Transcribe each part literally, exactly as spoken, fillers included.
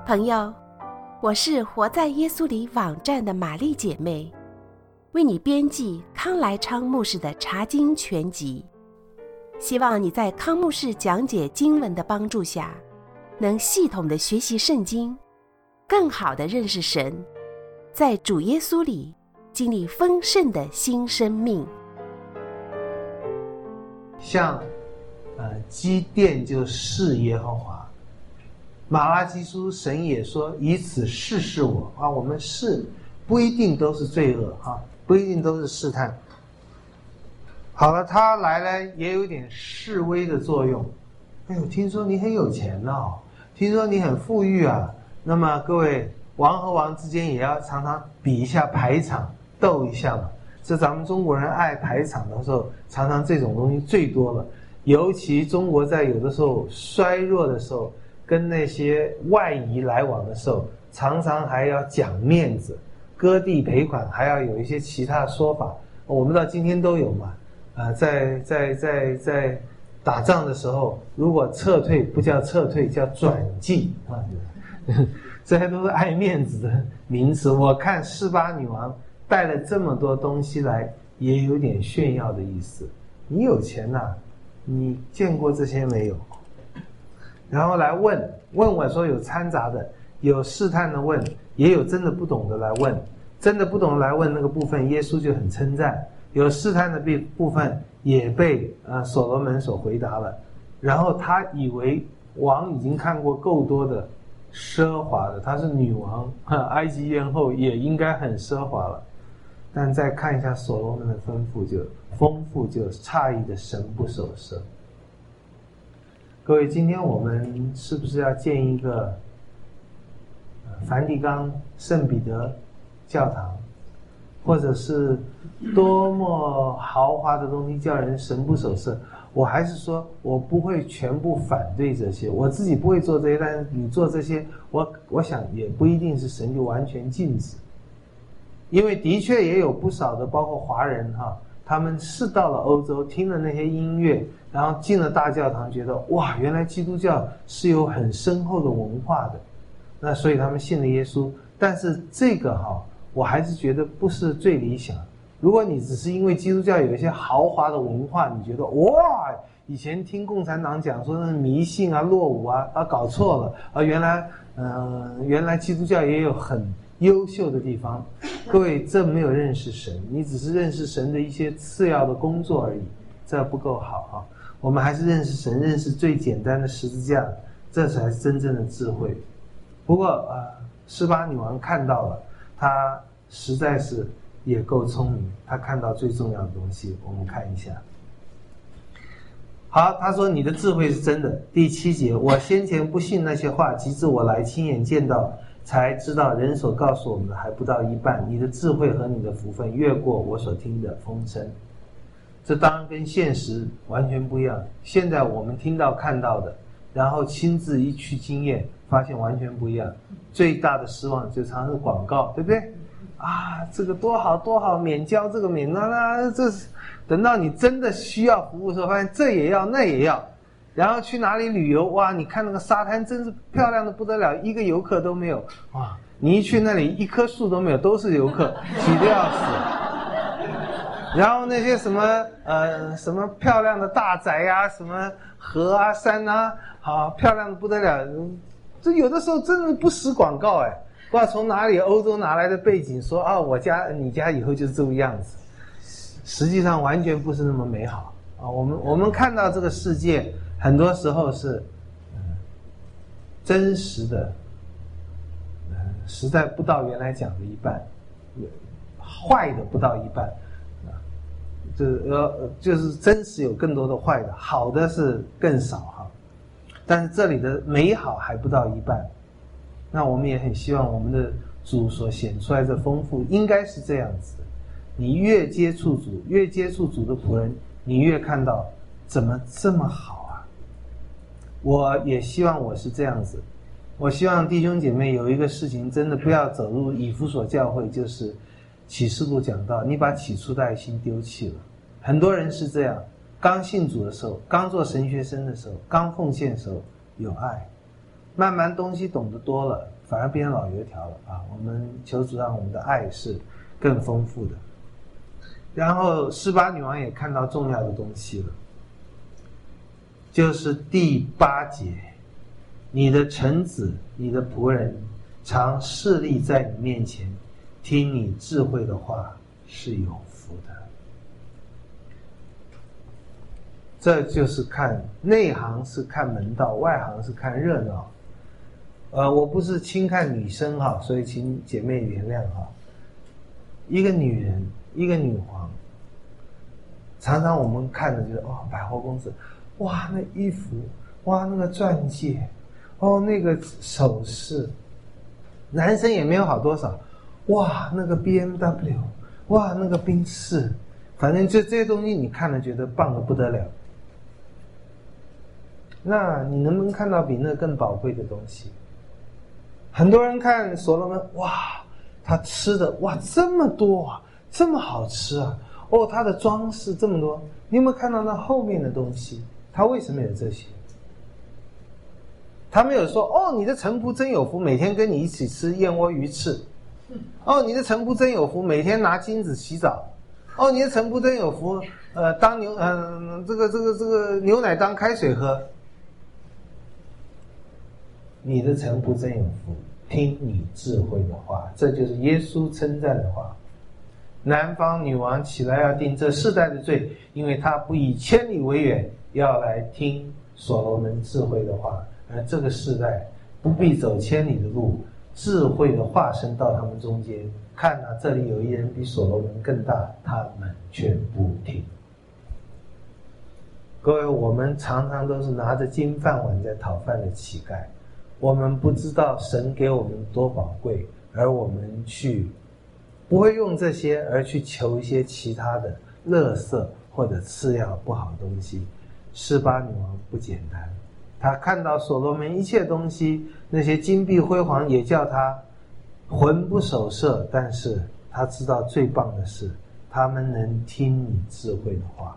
朋友，我是活在耶稣里网站的玛丽姐妹，为你编辑康来昌牧师的查经全集，希望你在康牧师讲解经文的帮助下，能系统的学习圣经，更好的认识神，在主耶稣里经历丰盛的新生命。 像呃基甸就试耶和华，马拉基书神也说以此试试我啊，我们试不一定都是罪恶啊，不一定都是试探。好了，他来了也有点示威的作用。哎呦，听说你很有钱哦，听说你很富裕啊，那么各位王和王之间也要常常比一下排场，斗一下嘛。这咱们中国人爱排场的时候，常常这种东西最多了。尤其中国在有的时候衰弱的时候，跟那些外夷来往的时候，常常还要讲面子，割地赔款，还要有一些其他的说法。我们到今天都有嘛。呃，在在在在打仗的时候，如果撤退不叫撤退，叫转进啊，这些都是爱面子的名词。我看示巴女王带了这么多东西来，也有点炫耀的意思。你有钱呐、啊，你见过这些没有？然后来问问我说，有掺杂的，有试探的问，也有真的不懂的来问。真的不懂的来问那个部分，耶稣就很称赞；有试探的部分也被呃所罗门所回答了。然后他以为王已经看过够多的奢华的，她是女王，埃及艳后也应该很奢华了。但再看一下所罗门的丰富就丰富就诧异的神不守舍。各位，今天我们是不是要建一个梵蒂冈圣彼得教堂，或者是多么豪华的东西叫人神不守舍？我还是说我不会全部反对这些，我自己不会做这些，但是你做这些，我我想也不一定是神就完全禁止。因为的确也有不少的包括华人哈，他们是到了欧洲听了那些音乐，然后进了大教堂，觉得哇，原来基督教是有很深厚的文化的，那所以他们信了耶稣。但是这个哈，我还是觉得不是最理想。如果你只是因为基督教有一些豪华的文化，你觉得哇，以前听共产党讲说那迷信啊、落伍啊，啊搞错了啊，原来呃原来基督教也有很优秀的地方。各位，这没有认识神，你只是认识神的一些次要的工作而已，这不够好哈。我们还是认识神，认识最简单的十字架，这才是真正的智慧。不过呃，示巴女王看到了，她实在是也够聪明，她看到最重要的东西。我们看一下。好，她说你的智慧是真的。第七节，我先前不信那些话，及至我来亲眼见到，才知道人所告诉我们的还不到一半，你的智慧和你的福分越过我所听的风声。这当然跟现实完全不一样，现在我们听到看到的，然后亲自一去经验，发现完全不一样。最大的失望就常是广告，对不对？啊，这个多好多好，免交这个免那那，这是等到你真的需要服务的时候，发现这也要那也要。然后去哪里旅游，哇，你看那个沙滩真是漂亮的不得了，一个游客都没有。哇，你一去那里一棵树都没有，都是游客，挤得要死。然后那些什么呃什么漂亮的大宅啊，什么河啊山啊，好漂亮的不得了。这有的时候真的不识广告哎，不知道从哪里欧洲拿来的背景说啊，我家你家以后就是这个样子，实际上完全不是那么美好啊。我们我们看到这个世界很多时候是、嗯、真实的、嗯、实在不到原来讲的一半，坏的不到一半啊，这呃就是真实有更多的坏的，好的是更少哈。但是这里的美好还不到一半，那我们也很希望我们的主所显出来的丰富应该是这样子的。你越接触主，越接触主的仆人，你越看到怎么这么好啊。我也希望我是这样子，我希望弟兄姐妹有一个事情真的不要走入以弗所教会，就是启示录讲到你把起初的爱心丢弃了。很多人是这样，刚信主的时候，刚做神学生的时候，刚奉献的时候有爱， 慢慢东西懂得多了，反而变成老油条了啊！我们求主让我们的爱是更丰富的。然后示巴女王也看到重要的东西了，就是第八节，你的臣子，你的仆人，常侍立在你面前，听你智慧的话，是有福的。这就是看内行是看门道，外行是看热闹。呃，我不是轻看女生哈，所以请姐妹原谅哈。一个女人，一个女皇，常常我们看的就是哦，百货公司，哇，那衣服，哇，那个钻戒，哦，那个首饰，男生也没有好多少，哇，那个 B M W， 哇，那个宾士，反正就这些东西你看了觉得棒得不得了。那你能不能看到比那更宝贵的东西？很多人看所罗门，哇，他吃的哇这么多啊，这么好吃啊，哦，他的装饰这么多，你有没有看到那后面的东西？他为什么有这些？他没有说哦，你的臣仆真有福，每天跟你一起吃燕窝鱼翅。哦，你的臣仆真有福，每天拿金子洗澡。哦，你的臣仆真有福，呃，当牛，嗯、呃，这个这个这个牛奶当开水喝。你的臣仆真有福，听你智慧的话，这就是耶稣称赞的话。南方女王起来要定这世代的罪，因为她不以千里为远，要来听所罗门智慧的话。而这个世代不必走千里的路，智慧的化身到他们中间。看啊，这里有一人比所罗门更大，他们却不听。各位，我们常常都是拿着金饭碗在讨饭的乞丐，我们不知道神给我们多宝贵，而我们去不会用这些，而去求一些其他的垃圾或者次要不好的东西。示巴女王不简单，她看到所罗门一切东西，那些金碧辉煌，也叫她魂不守舍，但是她知道最棒的是，他们能听你智慧的话。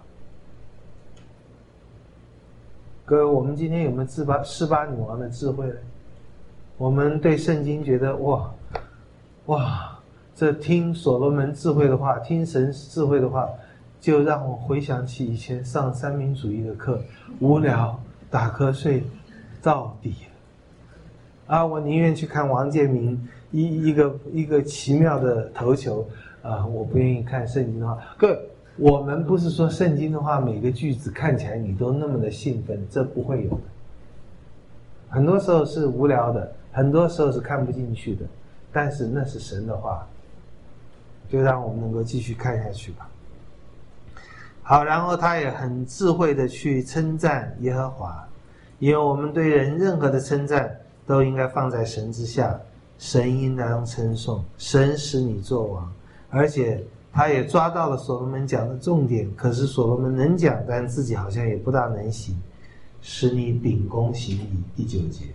各位，我们今天有没有示巴示巴女王的智慧呢？我们对圣经觉得哇哇，这听所罗门智慧的话，听神智慧的话，就让我回想起以前上三民主义的课，无聊打瞌睡到底啊！我宁愿去看王建民一一个一个奇妙的投球啊！我不愿意看圣经的话。各位，我们不是说圣经的话每个句子看起来你都那么的兴奋，这不会有的。很多时候是无聊的，很多时候是看不进去的，但是那是神的话，就让我们能够继续看下去吧。好，然后他也很智慧的去称赞耶和华，因为我们对人任何的称赞都应该放在神之下，神应当称颂，神使你作王。而且他也抓到了所罗门讲的重点，可是所罗门能讲，但自己好像也不大能行，使你秉公行义。第九节，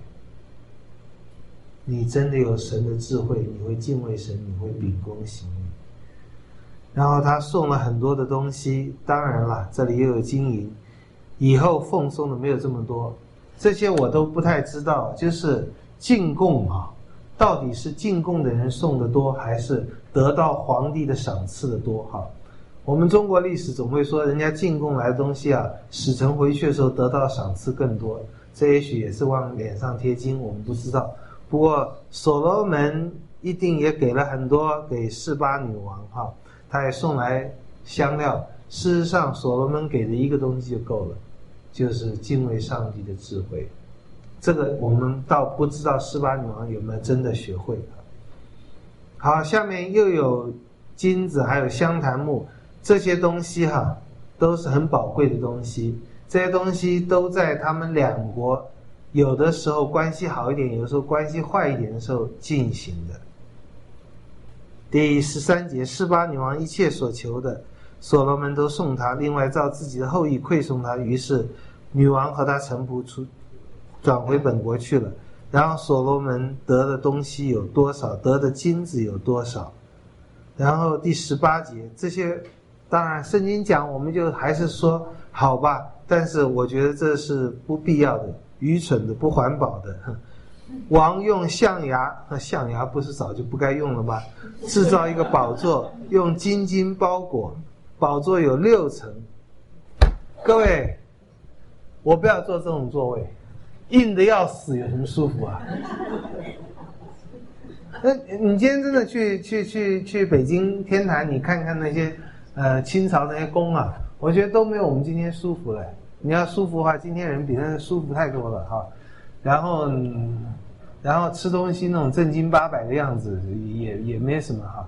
你真的有神的智慧，你会敬畏神，你会秉公行义。然后他送了很多的东西，当然了，这里又有金银，以后奉送的没有这么多，这些我都不太知道，就是进贡啊，到底是进贡的人送的多，还是得到皇帝的赏赐的多哈？我们中国历史总会说人家进贡来的东西啊，使臣回去的时候得到赏赐更多，这也许也是往脸上贴金，我们不知道。不过所罗门一定也给了很多给示巴女王哈，他也送来香料。事实上所罗门给的一个东西就够了，就是敬畏上帝的智慧。这个我们倒不知道示巴女王有没有真的学会。好，下面又有金子还有香檀木，这些东西哈都是很宝贵的东西，这些东西都在他们两国有的时候关系好一点，有的时候关系坏一点的时候进行的。第十三节，示巴女王一切所求的，所罗门都送她，另外照自己的后裔馈送她。于是女王和她臣仆出转回本国去了。然后所罗门得的东西有多少，得的金子有多少。然后第十八节，这些当然圣经讲我们就还是说好吧，但是我觉得这是不必要的，愚蠢的，不环保的。 王用象牙，那象牙不是早就不该用了吗？制造一个宝座，用金金包裹，宝座有六层。各位，我不要坐这种座位，硬的要死，有什么舒服啊？那你今天真的去去去去北京天坛，你看看那些呃清朝那些宫啊，我觉得都没有我们今天舒服了。你要舒服的话，今天人比那个舒服太多了哈。然后，然后吃东西那种正经八百的样子也也没什么哈。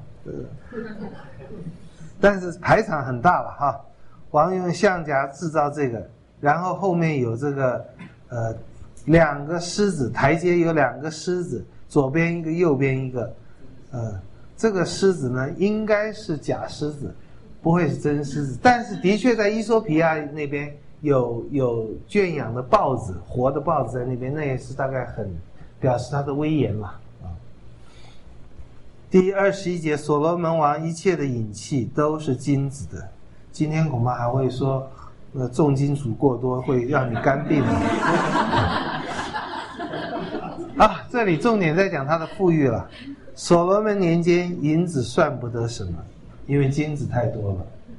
但是排场很大了哈。王用象牙制造这个，然后后面有这个呃两个狮子，台阶有两个狮子。左边一个，右边一个，呃，这个狮子呢，应该是假狮子，不会是真狮子。但是的确在伊索比亚那边有有圈养的豹子，活的豹子在那边，那也是大概很表示它的威严嘛。啊。第二十一节，所罗门王一切的饮器都是金子的。今天恐怕还会说，呃，重金属过多会让你肝病。啊，这里重点在讲他的富裕了。所罗门年间，银子算不得什么，因为金子太多了。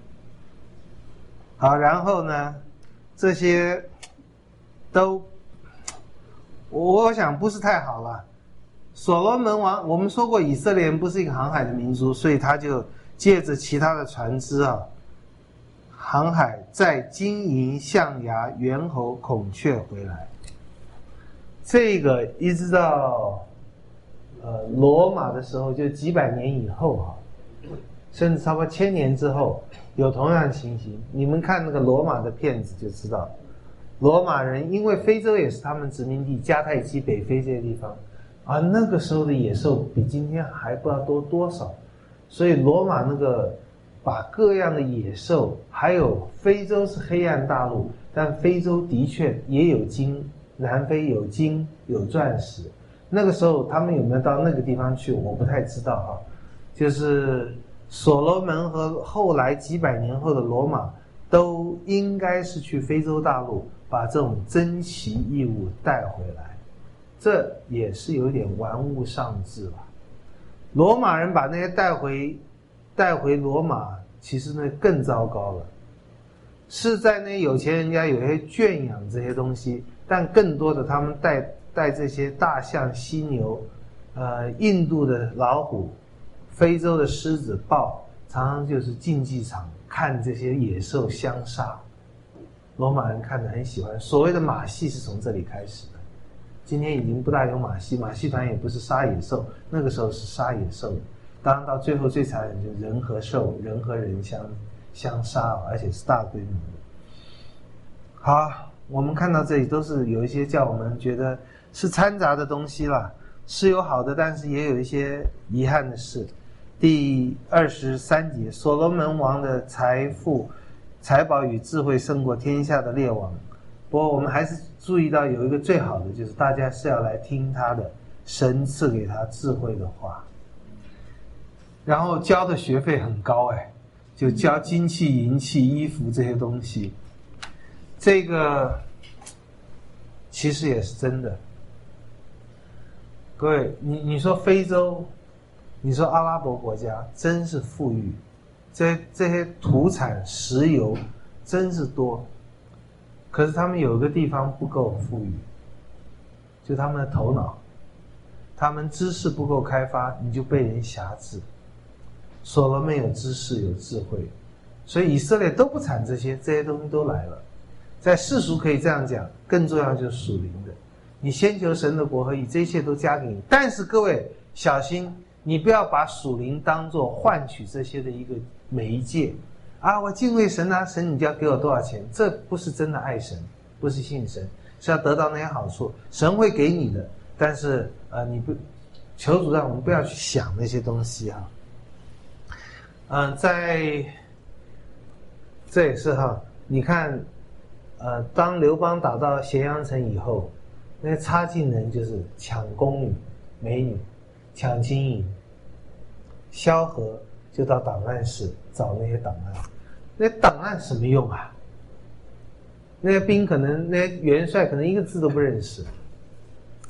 好，然后呢，这些都，我想不是太好了。所罗门王，我们说过，以色列人不是一个航海的民族，所以他就借着其他的船只啊，航海，载金银、象牙、猿猴、孔雀回来。这个一直到呃罗马的时候，就几百年以后哈、啊，甚至差不多千年之后，有同样的情形。你们看那个罗马的片子就知道，罗马人因为非洲也是他们殖民地，迦太基、北非这些地方，啊，那个时候的野兽比今天还不知道多多少，所以罗马那个把各样的野兽，还有非洲是黑暗大陆，但非洲的确也有金。南非有金有钻石，那个时候他们有没有到那个地方去，我不太知道哈。就是所罗门和后来几百年后的罗马，都应该是去非洲大陆把这种珍奇异物带回来，这也是有点玩物丧志吧。罗马人把那些带回带回罗马，其实那更糟糕了，是在那有钱人家有些圈养这些东西。但更多的，他们带带这些大象、犀牛，呃，印度的老虎，非洲的狮子、豹，常常就是竞技场看这些野兽相杀。罗马人看得很喜欢，所谓的马戏是从这里开始的。今天已经不大有马戏，马戏团也不是杀野兽，那个时候是杀野兽的。当然到最后最残忍就是人和兽、人和人相相杀，而且是大规模的。好。我们看到这里都是有一些叫我们觉得是掺杂的东西啦，是有好的，但是也有一些遗憾的事。第二十三节，所罗门王的财富、财宝与智慧胜过天下的列王。不过我们还是注意到有一个最好的，就是大家是要来听他的，神赐给他智慧的话。然后交的学费很高哎，就交金器、银器、衣服这些东西。这个其实也是真的。各位，你你说非洲，你说阿拉伯国家真是富裕，这这些土产石油真是多，可是他们有一个地方不够富裕，就他们的头脑，他们知识不够开发，你就被人辖制。所罗门有知识有智慧，所以以色列都不产这些，这些东西都来了。在世俗可以这样讲，更重要就是属灵的。你先求神的国和义，这一切都加给你。但是各位小心，你不要把属灵当作换取这些的一个媒介啊！我敬畏神啊，神你就要给我多少钱？这不是真的爱神，不是信神，是要得到那些好处。神会给你的，但是呃，你不求主让我们不要去想那些东西啊。嗯、呃，在这也是哈，你看。呃，当刘邦打到咸阳城以后，那些差劲人就是抢宫女、美女，抢金银。萧何就到档案室找那些档案，那些档案什么用啊？那些兵可能，那些元帅可能一个字都不认识。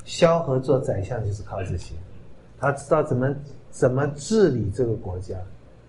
萧何做宰相就是靠这些，他知道怎么怎么治理这个国家。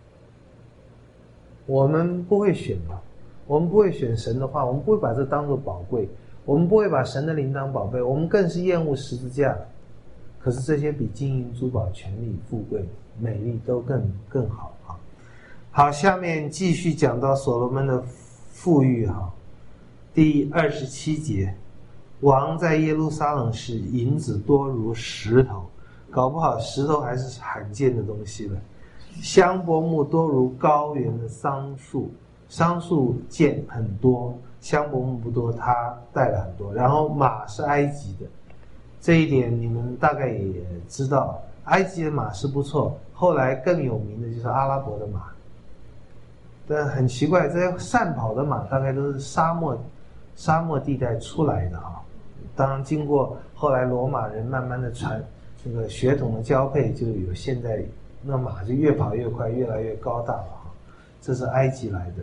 我们不会选嘛，我们不会选神的话，我们不会把这当作宝贵，我们不会把神的灵当宝贝，我们更是厌恶十字架。可是这些比金银珠宝、权力、富贵、美丽都更更好啊！好，下面继续讲到所罗门的富裕哈，第二十七节，王在耶路撒冷时，银子多如石头，搞不好石头还是罕见的东西了。香柏木多如高原的桑树，桑树见很多，香柏木不多，他带了很多。然后马是埃及的。这一点你们大概也知道，埃及的马是不错，后来更有名的就是阿拉伯的马。但很奇怪，这些善跑的马大概都是沙漠沙漠地带出来的啊。当然经过后来罗马人慢慢的传这个血统的交配，就有现在那马就越跑越快，越来越高大了啊。这是埃及来的。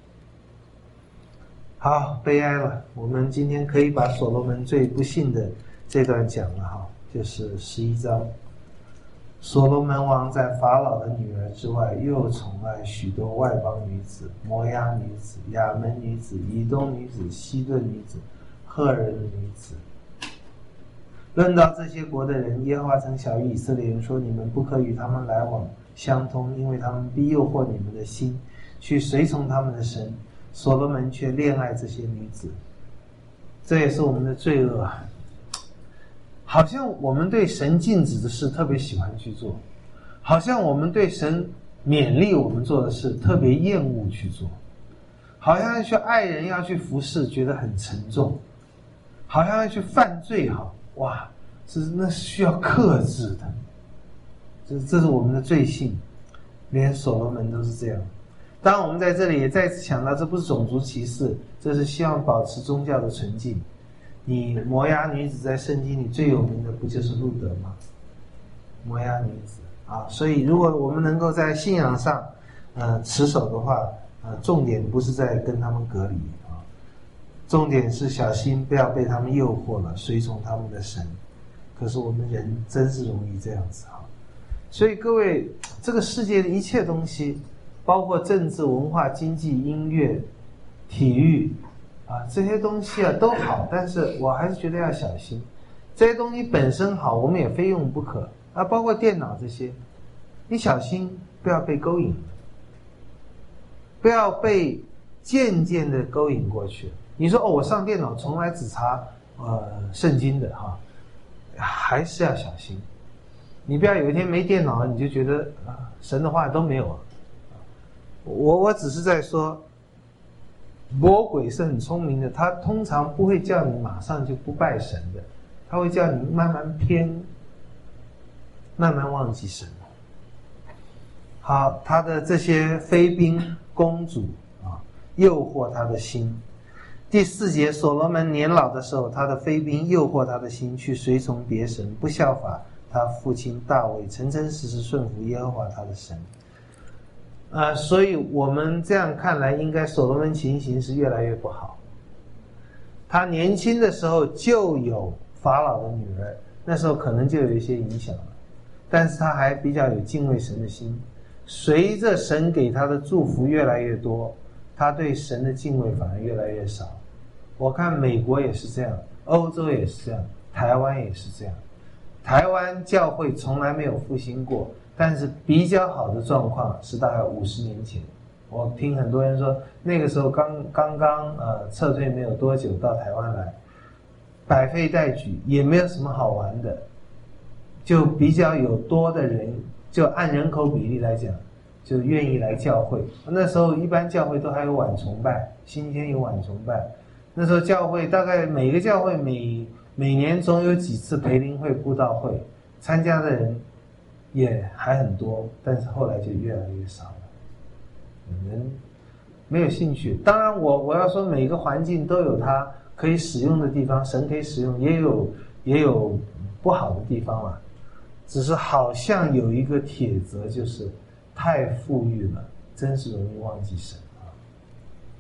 好，悲哀了，我们今天可以把所罗门最不幸的这段讲了哈，就是十一章。所罗门王在法老的女儿之外，又宠爱许多外邦女子，摩押女子、亚门女子、以东女子、西顿女子、赫人的女子。论到这些国的人，耶和华曾晓谕以色列人说：你们不可与他们来往相通，因为他们必诱惑你们的心，去随从他们的神。所罗门却恋爱这些女子，这也是我们的罪恶啊！好像我们对神禁止的事特别喜欢去做，好像我们对神勉励我们做的事特别厌恶去做，好像要去爱人要去服侍觉得很沉重，好像要去犯罪哈，哇，这那是需要克制的，这这是我们的罪性，连所罗门都是这样。当然我们在这里也再次强调，这不是种族歧视，这是希望保持宗教的纯净。你摩押女子在圣经里最有名的不就是路德吗？摩押女子啊，所以如果我们能够在信仰上呃持守的话，呃重点不是在跟他们隔离啊，重点是小心不要被他们诱惑了，随从他们的神。可是我们人真是容易这样子啊，所以各位，这个世界的一切东西，包括政治、文化、经济、音乐、体育啊，这些东西啊都好，但是我还是觉得要小心。这些东西本身好，我们也非用不可啊，包括电脑这些，你小心不要被勾引，不要被渐渐的勾引过去。你说哦，我上电脑从来只查呃圣经的哈，还是要小心。你不要有一天没电脑，你就觉得啊神的话都没有了。我我只是在说，魔鬼是很聪明的，他通常不会叫你马上就不拜神的，他会叫你慢慢偏，慢慢忘记神。好，他的这些妃嫔公主啊，诱惑他的心。第四节，所罗门年老的时候，他的妃嫔诱惑他的心，去随从别神，不效法他父亲大卫，诚诚实实顺服耶和华他的神。呃，所以我们这样看来，应该所罗门情形是越来越不好。他年轻的时候就有法老的女儿，那时候可能就有一些影响了，但是他还比较有敬畏神的心。随着神给他的祝福越来越多，他对神的敬畏反而越来越少。我看美国也是这样，欧洲也是这样，台湾也是这样。台湾教会从来没有复兴过，但是比较好的状况是大概五十年前。我听很多人说，那个时候刚刚刚呃撤退没有多久到台湾来，百废待举，也没有什么好玩的，就比较有多的人，就按人口比例来讲，就愿意来教会。那时候一般教会都还有晚崇拜，星期天有晚崇拜。那时候教会大概每个教会每每年总有几次培灵会、布道会，参加的人也还很多，但是后来就越来越少了。人没有兴趣。当然我我要说每个环境都有它可以使用的地方，神可以使用，也有也有不好的地方啦。只是好像有一个铁则，就是太富裕了，真是容易忘记神啊。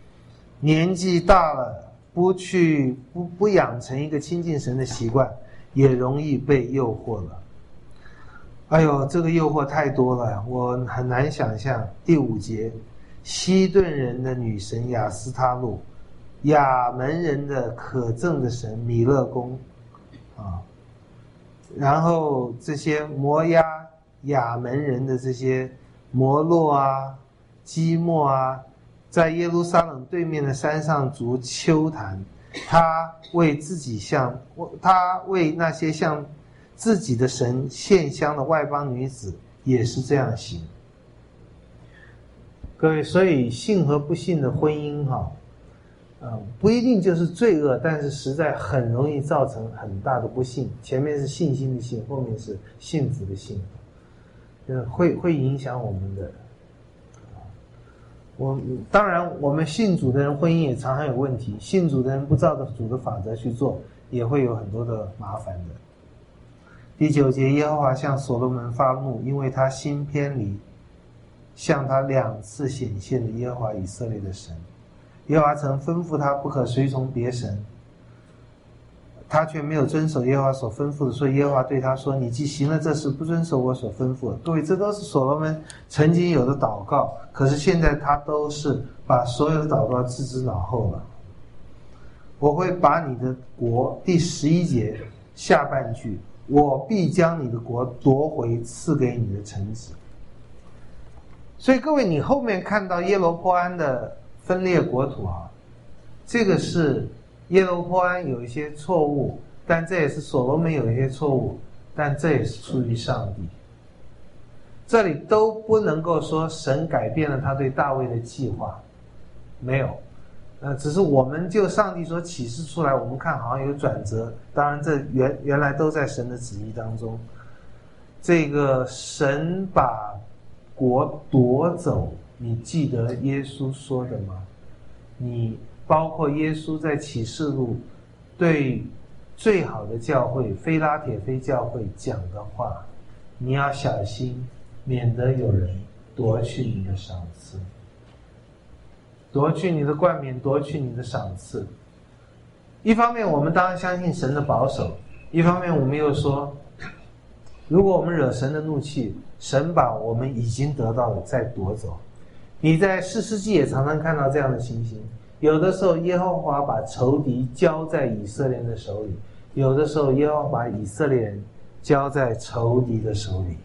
年纪大了，不去不不养成一个亲近神的习惯， 也容易被诱惑了。哎呦，这个诱惑太多了，我很难想象。第五节，西顿人的女神雅斯他路，亚门人的可憎的神米勒公啊，然后这些摩押亚门人的这些摩洛啊、基莫啊，在耶路撒冷对面的山上筑丘坛，他为自己向他为那些向自己的神献香的外邦女子也是这样行。各位，所以信和不信的婚姻哈、嗯，不一定就是罪恶，但是实在很容易造成很大的不幸。前面是信心的信，后面是幸福的幸，呃，会会影响我们的。我当然，我们信主的人婚姻也常常有问题，信主的人不照着主的法则去做，也会有很多的麻烦的。第九节，耶和华向所罗门发怒，因为他心偏离向他两次显现的耶和华以色列的神。耶和华曾吩咐他不可随从别神，他却没有遵守耶和华所吩咐的，所以耶和华对他说，你既行了这事，不遵守我所吩咐的。各位，这都是所罗门曾经有的祷告，可是现在他都是把所有的祷告置之脑后了。我会把你的国，第十一节下半句，我必将你的国夺回，赐给你的臣子。所以各位，你后面看到耶罗波安的分裂国土啊，这个是耶罗波安有一些错误，但这也是所罗门有一些错误，但这也是出于上帝。这里都不能够说神改变了他对大卫的计划，没有，呃，只是我们就上帝所启示出来，我们看好像有转折，当然这原原来都在神的旨意当中。这个神把国夺走，你记得耶稣说的吗？你包括耶稣在启示录对最好的教会非拉铁非教会讲的话，你要小心，免得有人夺去你的赏赐，夺去你的冠冕，夺去你的赏赐。一方面我们当然相信神的保守，一方面我们又说，如果我们惹神的怒气，神把我们已经得到的再夺走。你在士师记也常常看到这样的情形，有的时候耶和华把仇敌交在以色列人的手里，有的时候耶和华把以色列人交在仇敌的手里。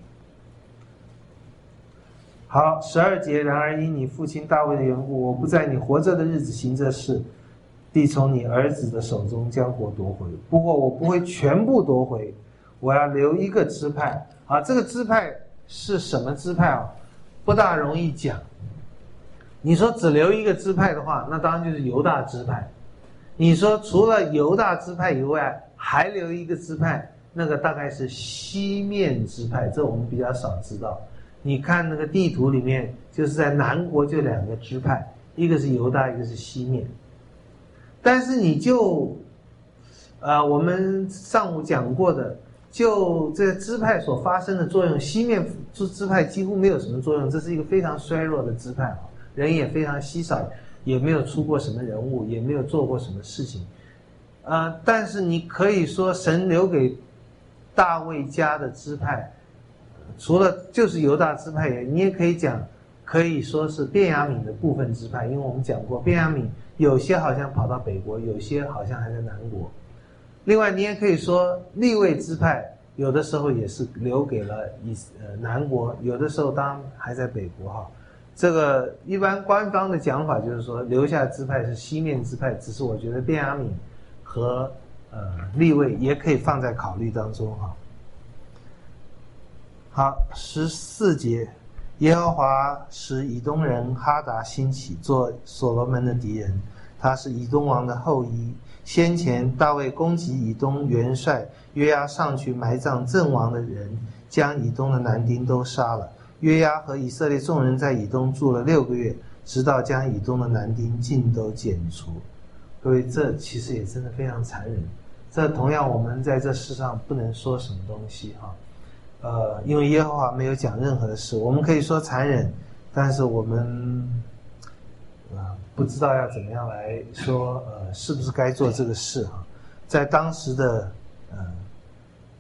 好，十二节，然而因你父亲大卫的缘故，我不在你活着的日子行这事，必从你儿子的手中将国夺回。不过我不会全部夺回，我要留一个支派。啊，这个支派是什么支派啊？不大容易讲。你说只留一个支派的话，那当然就是犹大支派。你说除了犹大支派以外，还留一个支派，那个大概是西面支派，这我们比较少知道。你看那个地图里面，就是在南国就两个支派，一个是犹大，一个是西面。但是你就，呃，我们上午讲过的，就这支派所发生的作用，西面支支派几乎没有什么作用，这是一个非常衰弱的支派啊，人也非常稀少，也没有出过什么人物，也没有做过什么事情。呃，但是你可以说神留给大卫家的支派，除了就是犹大支派，你也可以讲，可以说是便雅悯的部分支派，因为我们讲过，便雅悯有些好像跑到北国，有些好像还在南国。另外，你也可以说利未支派有的时候也是留给了以呃南国，有的时候当然还在北国哈。这个一般官方的讲法就是说，留下支派是西面支派，只是我觉得便雅悯和呃利未也可以放在考虑当中哈。好，十四节，耶和华使以东人哈达兴起，做所罗门的敌人。他是以东王的后裔。先前大卫攻击以东元帅约押上去埋葬阵亡的人，将以东的男丁都杀了。约押和以色列众人在以东住了六个月，直到将以东的男丁尽都剪除。各位，这其实也真的非常残忍。这同样我们在这世上不能说什么东西哈。呃，因为耶和华没有讲任何的事，我们可以说残忍，但是我们呃不知道要怎么样来说，呃，是不是该做这个事哈？在当时的呃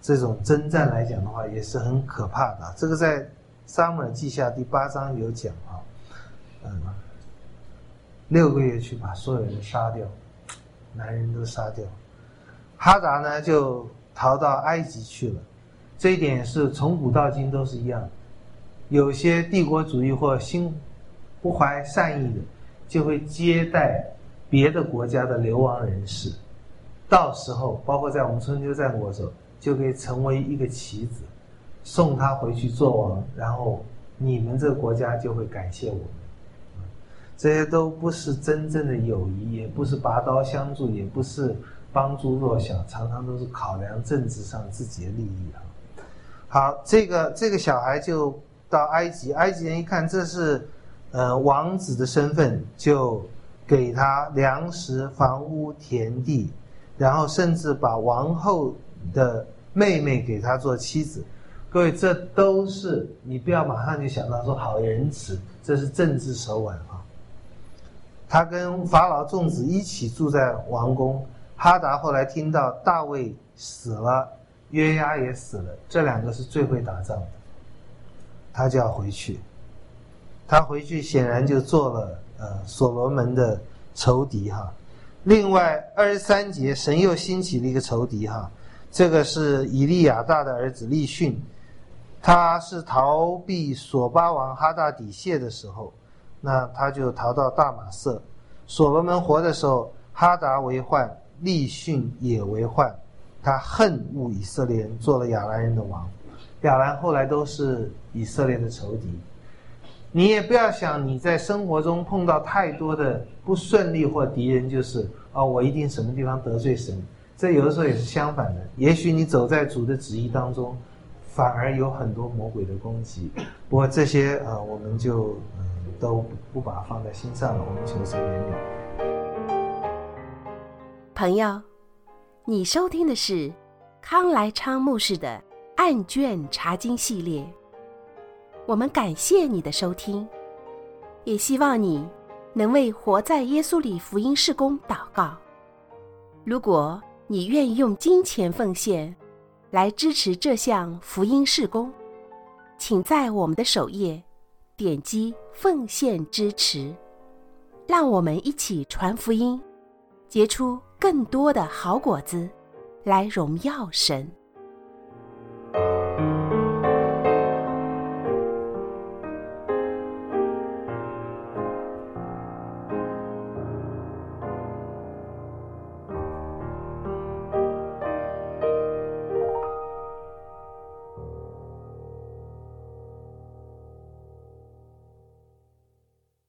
这种征战来讲的话，也是很可怕的。这个在撒母耳记下第八章有讲啊，嗯，六个月去把所有人杀掉，男人都杀掉。哈达呢就逃到埃及去了，这一点是从古到今都是一样的。有些帝国主义或心不怀善意的，就会接待别的国家的流亡人士，到时候包括在我们春秋战国的时候，就可以成为一个棋子，送他回去做王，然后你们这个国家就会感谢我们。这些都不是真正的友谊，也不是拔刀相助，也不是帮助弱小，常常都是考量政治上自己的利益啊。好，这个这个小孩就到埃及，埃及人一看这是呃王子的身份，就给他粮食、房屋、田地，然后甚至把王后的妹妹给他做妻子。各位，这都是你不要马上就想到说好仁慈，这是政治手腕啊。他跟法老众子一起住在王宫，哈达后来听到大卫死了，约押也死了，这两个是最会打仗的，他就要回去。他回去显然就做了呃所罗门的仇敌哈。另外二十三节，神又兴起了一个仇敌哈，这个是以利亚大的儿子利逊，他是逃避索巴王哈大底谢的时候，那他就逃到大马色。所罗门活的时候，哈达为患，利逊也为患，他恨恶以色列人，做了亚兰人的王。亚兰后来都是以色列的仇敌。你也不要想你在生活中碰到太多的不顺利或敌人，就是哦，我一定什么地方得罪神。这有的时候也是相反的，也许你走在主的旨意当中，反而有很多魔鬼的攻击。不过这些呃，我们就嗯都不把它放在心上了，我们求神怜悯。 朋友，你收听的是康来昌牧师的案卷查经系列，我们感谢你的收听，也希望你能为活在耶稣里福音事工祷告。如果你愿意用金钱奉献来支持这项福音事工，请在我们的首页点击奉献支持，让我们一起传福音，结出更多的好果子，来荣耀神。